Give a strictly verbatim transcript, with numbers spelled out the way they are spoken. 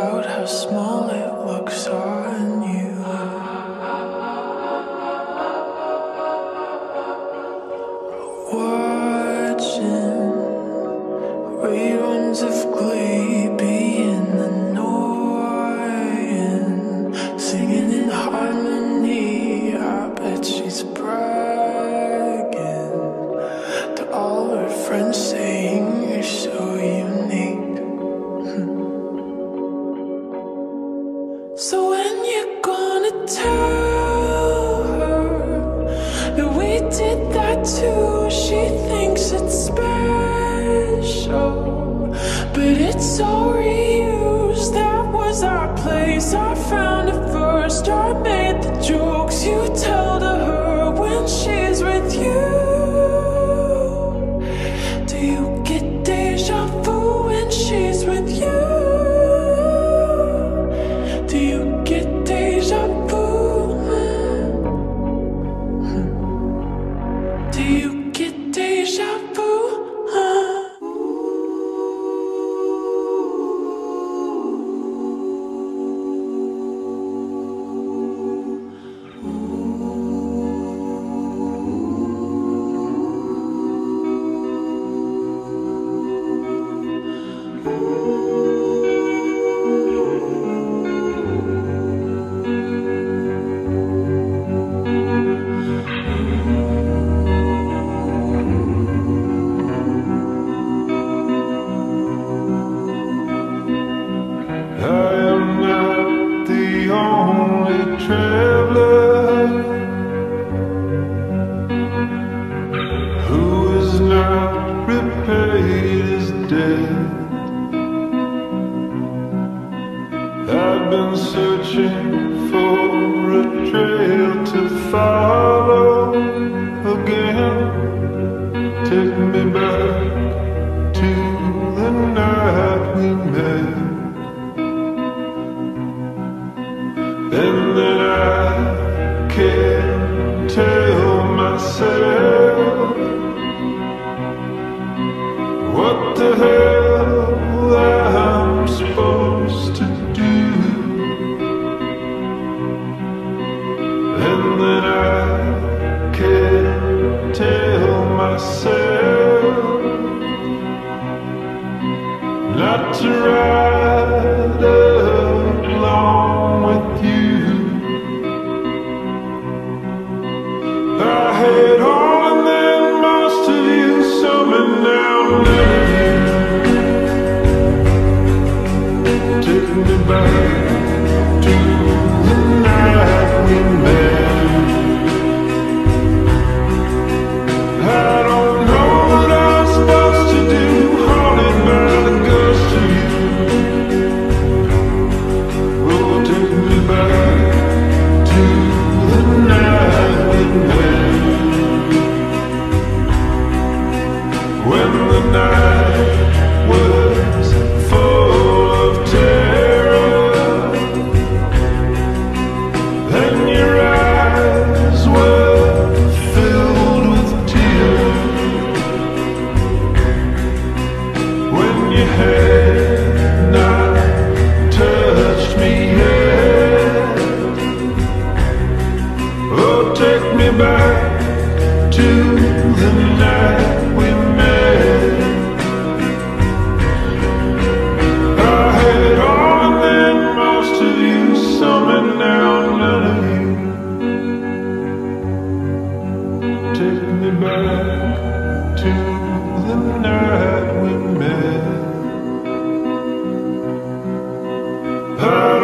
about how small it looks on you. Watching reruns of Glee, being annoying, singing in harmony. I bet she's bragging to all her friends, saying you're so unique. So when you're gonna tell her that we did that too? She thinks it's special, but it's all reused. That was our place, I found it first. I made the jokes you tell to her when she's with you. Do you get deja vu when she's with you? Do you get deja vu? Do you get deja vu? Traveler who is not repaid is dead. I've been searching for a trail to follow again. Take me back to the night we met. And then I can't tell myself what the hell I'm supposed to do. And then I can't tell myself not to ride along with you. I had all and then most of you, some and now none of you. Take me back to the night we met. I don't know what I'm supposed to do, haunted by the ghost of you. Oh, take me back to the night we met. When the night was full of terror, and your eyes were filled with tears. When you had not touched me yet. Oh, take me back to the night we met. I had all and then most of you, some and now none of you. Take me back to the night we met. I